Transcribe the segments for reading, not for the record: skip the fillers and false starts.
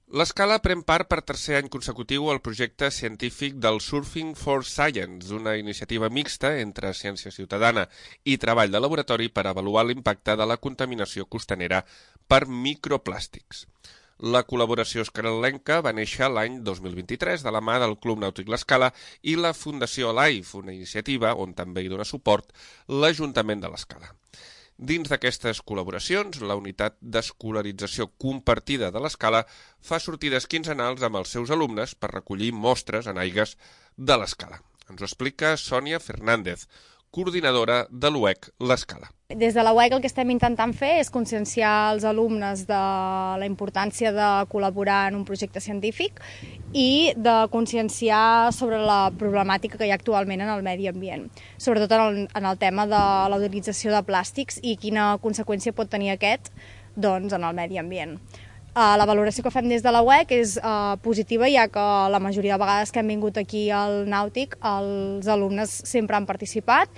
L'Escala pren part per tercer any consecutiu al projecte científic del Surfing for Science, una iniciativa mixta entre ciència ciutadana i treball de laboratori per avaluar l'impacte de la contaminació costanera per microplàstics. La col·laboració escalenca va néixer l'any 2023 de la mà del Club Nàutic l'Escala i la Fundació Life, una iniciativa on també hi dona suport l'Ajuntament de l'Escala. Dins d'aquestes col·laboracions, la unitat d'escolarització compartida de l'Escala fa sortides quinzenals amb els seus alumnes per recollir mostres en aigues de l'Escala. Ens ho explica Sònia Fernández, coordinadora de l'UEC l'Escala. Des de la UEC el que estem intentant fer és conscienciar els alumnes de la importància de col·laborar en un projecte científic i de conscienciar sobre la problemàtica que hi ha actualment en el medi ambient, sobretot en el tema de la utilització de plàstics i quina conseqüència pot tenir aquest en el medi ambient. La valoració que fem des de la UEC és positiva, ja que la majoria de vegades que hem vingut aquí al Nàutic els alumnes sempre han participat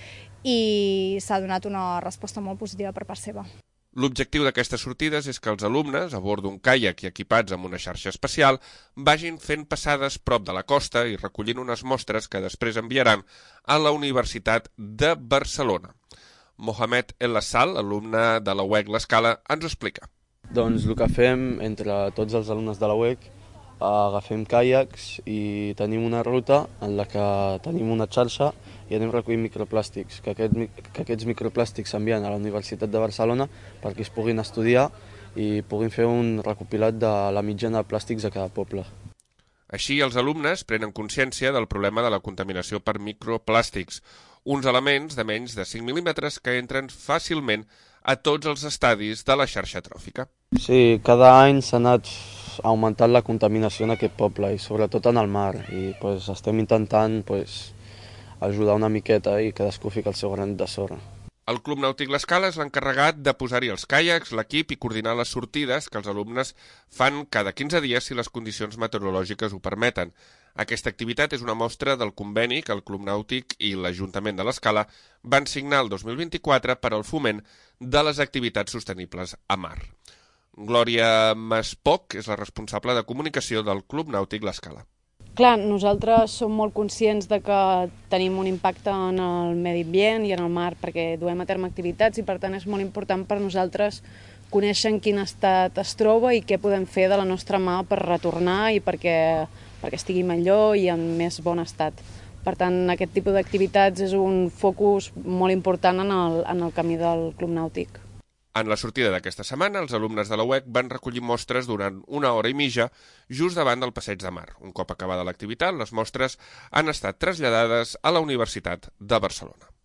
i s'ha donat una resposta molt positiva per part seva. L'objectiu d'aquestes sortides és que els alumnes, a bord d'un caiac i equipats amb una xarxa especial, vagin fent passades prop de la costa i recollint unes mostres que després enviaran a la Universitat de Barcelona. Mohamed El Lassal, alumne de la UEC l'Escala, ens ho explica. Doncs el que fem entre tots els alumnes de la UEC, agafem caiacs i tenim una ruta en la que tenim una xarxa i anem recollint microplàstics, que aquests microplàstics s'envien a la Universitat de Barcelona perquè es puguin estudiar i puguin fer un recopilat de la mitjana de plàstics a cada poble. Així, els alumnes prenen consciència del problema de la contaminació per microplàstics, uns elements de menys de 5 mil·límetres que entren fàcilment a tots els estadis de la xarxa tròfica. Sí, cada any s'ha anat augmentant la contaminació en aquest poble i sobretot en el mar i estem intentant ajudar una miqueta i cadascú fica el seu granet de sorra. El Club Nàutic l'Escala és l'encarregat de posar-hi els caiacs, l'equip i coordinar les sortides que els alumnes fan cada 15 dies si les condicions meteorològiques ho permeten. Aquesta activitat és una mostra del conveni que el Club Nàutic i l'Ajuntament de l'Escala van signar el 2024 per al foment de les activitats sostenibles a mar. Glòria Maspoc és la responsable de comunicació del Club Nàutic l'Escala. Clar, nosaltres som molt conscients de que tenim un impacte en el medi ambient i en el mar perquè duem a terme activitats i per tant és molt important per nosaltres conèixer en quin estat es troba i què podem fer de la nostra mà per retornar i perquè estigui millor i en més bon estat. Per tant, aquest tipus d'activitats és un focus molt important en el camí del Club Nàutic. En la sortida d'aquesta setmana, els alumnes de la UEC van recollir mostres durant 1 hora i mitja just davant del passeig de mar. Un cop acabada l'activitat, les mostres han estat traslladades a la Universitat de Barcelona.